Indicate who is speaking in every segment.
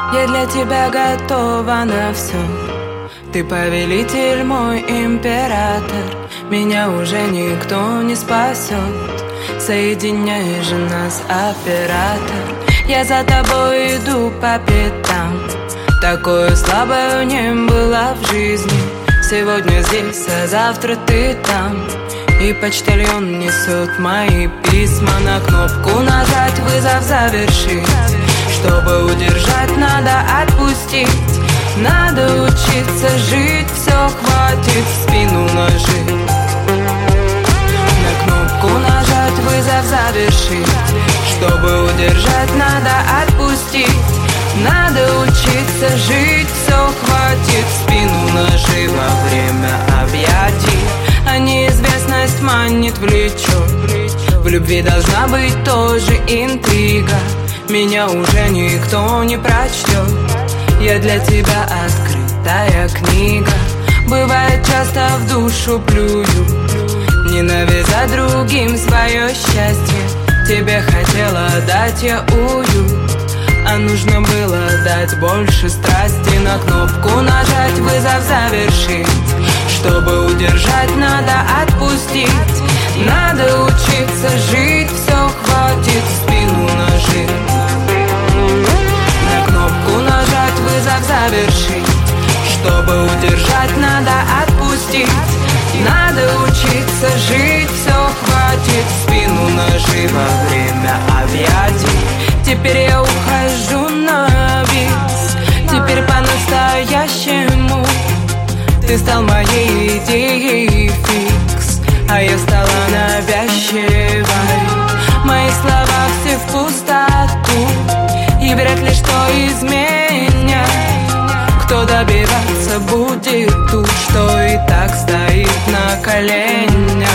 Speaker 1: Я для тебя готова на все. Ты повелитель, мой император. Меня уже никто не спасет. Соединяй же нас, оператор. Я за тобой иду по пятам. Такое слабое не было в жизни. Сегодня здесь, а завтра ты там. И почтальон несет мои письма. На кнопку нажать, вызов завершить. Чтобы удержать, надо отпустить. Надо учиться жить, все хватит в спину ножи. На кнопку нажать, вызов завершить. Чтобы удержать, надо отпустить. Надо учиться жить, все хватит в спину ножи. Во время объятий, а неизвестность манит, влечет. В любви должна быть тоже интрига. Меня уже никто не прочтет. Я для тебя открытая книга. Бывает, часто в душу плюю, ненавидя другим свое счастье. Тебе хотела дать я уют, а нужно было дать больше страсти. На кнопку нажать, вызов завершить. Чтобы удержать, надо отпустить. Надо учиться жить, все хватит в спину ножи. На кнопку нажать, вызов завершить. Чтобы удержать, надо отпустить. Надо учиться жить, все хватит в спину ножи. Во время объятий теперь я ухожу на бис. Теперь по-настоящему ты стал моей идеей фикс, а я стала навязчивой. Мои слова все в пустоту, и вряд ли что изменят. Кто добиваться будет тут, что и так стоит на коленях.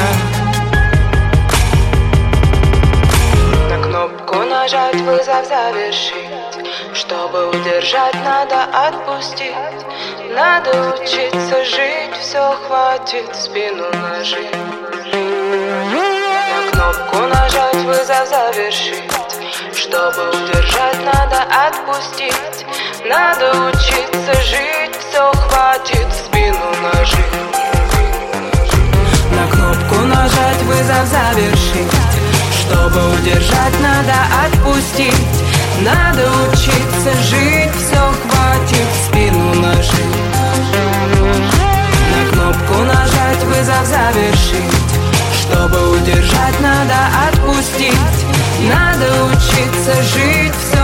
Speaker 1: На кнопку нажать, вызов завершить. Чтобы удержать, надо отпустить. Надо учиться жить, все хватит в спину ножи. На кнопку нажать, вызов завершить. Чтобы удержать, надо отпустить. Надо учиться жить, все хватит в спину ножи. На кнопку нажать, вызов завершить. Чтобы удержать, надо отпустить. Надо учиться жить, все хватит в спину ножи. На кнопку нажать, вызов завершить. Чтобы удержать, надо отпустить. Надо учиться жить, все